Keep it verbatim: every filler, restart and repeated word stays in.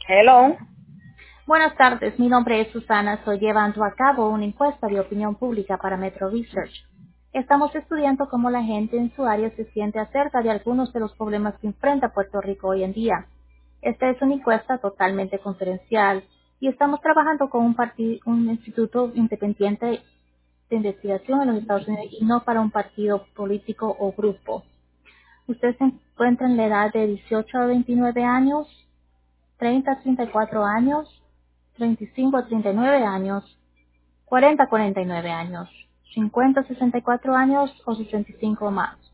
Hello. Buenas tardes, mi nombre es Susana. Estoy llevando a cabo una encuesta de opinión pública para Metro Research. Estamos estudiando cómo la gente en su área se siente acerca de algunos de los problemas que enfrenta Puerto Rico hoy en día. Esta es una encuesta totalmente confidencial y estamos trabajando con un, parti- un instituto independiente de investigación en los Estados Unidos y no para un partido político o grupo. Usted se encuentra en la edad de dieciocho a veintinueve años, treinta a treinta y cuatro años, treinta y cinco a treinta y nueve años, cuarenta a cuarenta y nueve años, cincuenta a sesenta y cuatro años o sesenta y cinco o más.